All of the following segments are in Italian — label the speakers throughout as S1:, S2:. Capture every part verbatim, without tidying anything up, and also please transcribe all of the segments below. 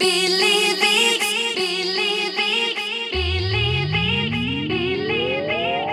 S1: Believe it, believe it, believe it, believe it.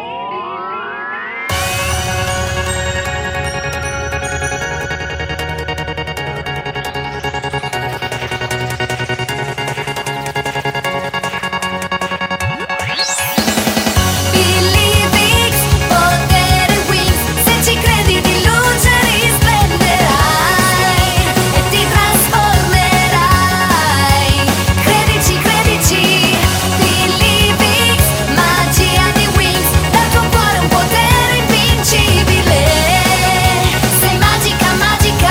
S1: Believe it, potere wings, se ci credi di luce risplenderai e ti trasformerai. Credici, credici, believe it, magia di wings, dal tuo cuore un potere invincibile. Sei magica, magica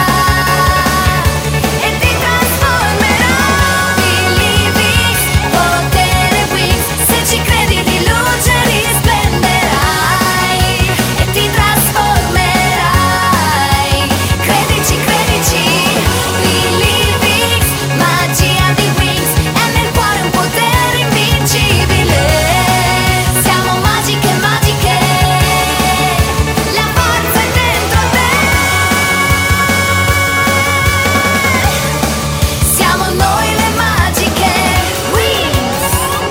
S1: e ti trasformerai. Believe it, potere wings, se ci credi di luce risplenderai e ti trasformerai. Credici, credici, believe it, magia di wings, è nel cuore un potere invincibile. Siamo magiche, magiche, la forza è dentro te. Siamo noi le magiche wings.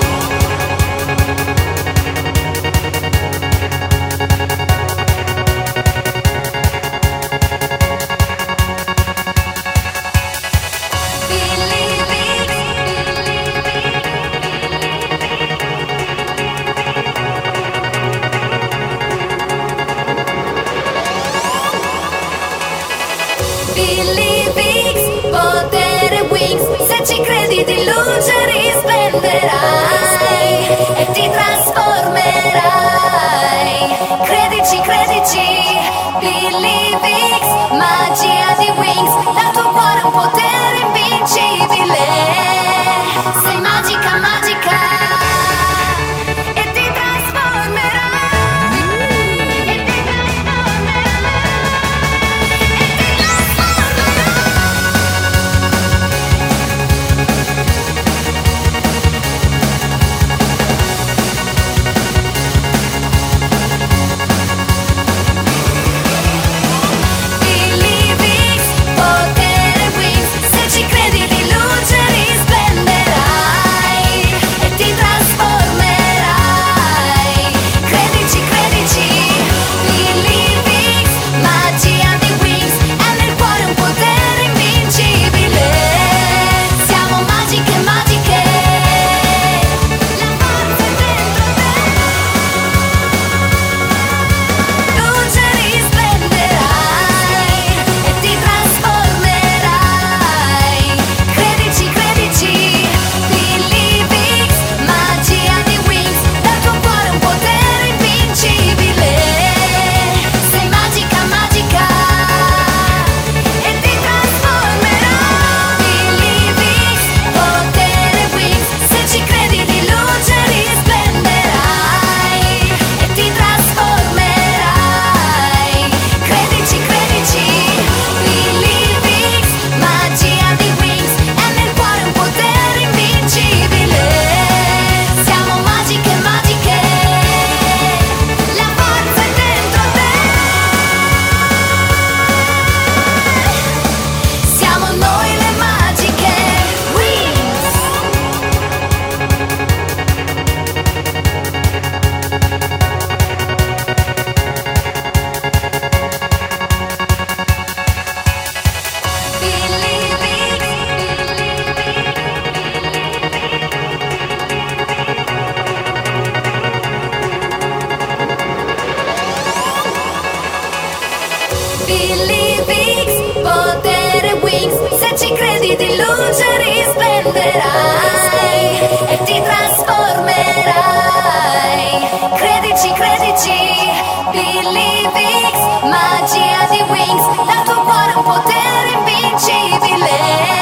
S1: Believe it, believe it, potere wings, se ci credi di luce risplenderai e ti trasformerai. Credici, credici, believe it, magia di wings, dal tuo cuore un potere invincibile. Sei magica, magica e ti trasformerai. E ti Believe it, potere wings, se ci credi di luce risplenderai e ti trasformerai. Credici, credici, believe it, magia di wings, è nel cuore un potere invincibile. Siamo magiche, magiche, la forza è dentro te. Luce risplenderai e ti trasformerai. Credici, credici, believe it, magia di wings, dal tuo cuore un potere invincibile. Sei magica, magica e ti trasformerai. Believe it, potere wings, se ci credi di luce risplenderai e ti trasformerai. Credici, credici, believe it, magia di wings, è nel cuore un potere invincibile. Siamo magiche, magiche, la forza è dentro te. Siamo noi le magiche wings. Believe it, believe it, potere wings, se ci credi di luce risplenderai e ti trasformerai. Credici, credici, believe it, magia di wings, dal tuo cuore un potere invincibile.